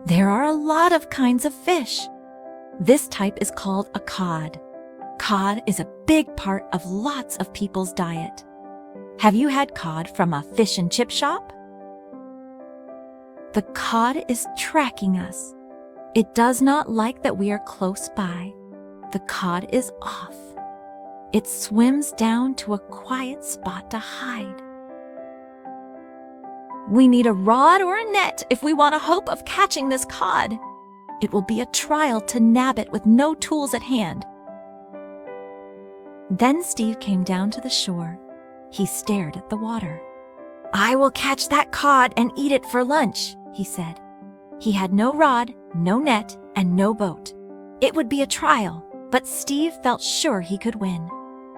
There are a lot of kinds of fish. This type is called a cod. Cod is a big part of lots of people's diet. Have you had cod from a fish and chip shop? The cod is tracking us. It does not like that we are close by. The cod is off. It swims down to a quiet spot to hide. We need a rod or a net if we want a hope of catching this cod. It will be a trial to nab it with no tools at hand. Then Steve came down to the shore. He stared at the water. "I will catch that cod and eat it for lunch," he said. He had no rod, no net, and no boat. It would be a trial, but Steve felt sure he could win.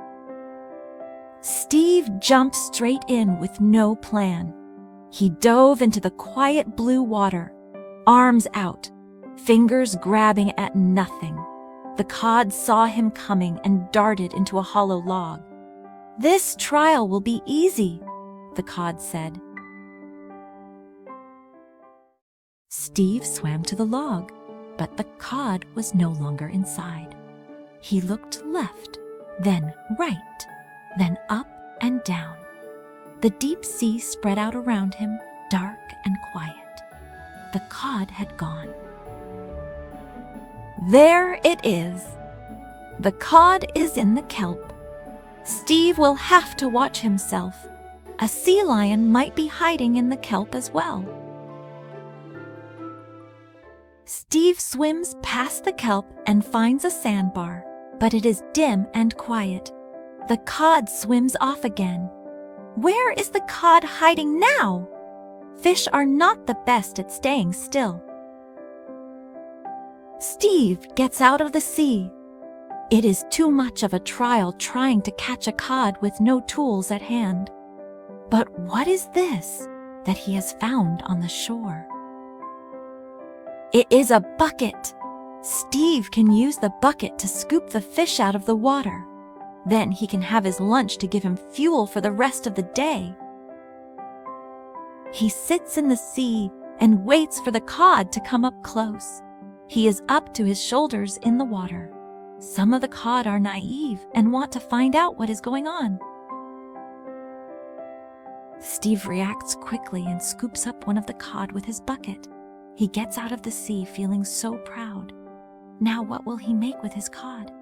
Steve jumped straight in with no plan. He dove into the quiet blue water, arms out, fingers grabbing at nothing. The cod saw him coming and darted into a hollow log. "This trial will be easy," the cod said. Steve swam to the log, but the cod was no longer inside. He looked left, then right, then up and down. The deep sea spread out around him, dark and quiet. The cod had gone. There it is. The cod is in the kelp. Steve will have to watch himself. A sea lion might be hiding in the kelp as well. Steve swims past the kelp and finds a sandbar, but it is dim and quiet. The cod swims off again. Where is the cod hiding now? Fish are not the best at staying still. Steve gets out of the sea. It is too much of a trial trying to catch a cod with no tools at hand. But what is this that he has found on the shore? It is a bucket. Steve can use the bucket to scoop the fish out of the water. Then he can have his lunch to give him fuel for the rest of the day. He sits in the sea and waits for the cod to come up close. He is up to his shoulders in the water. Some of the cod are naive and want to find out what is going on. Steve reacts quickly and scoops up one of the cod with his bucket. He gets out of the sea feeling so proud. Now what will he make with his cod?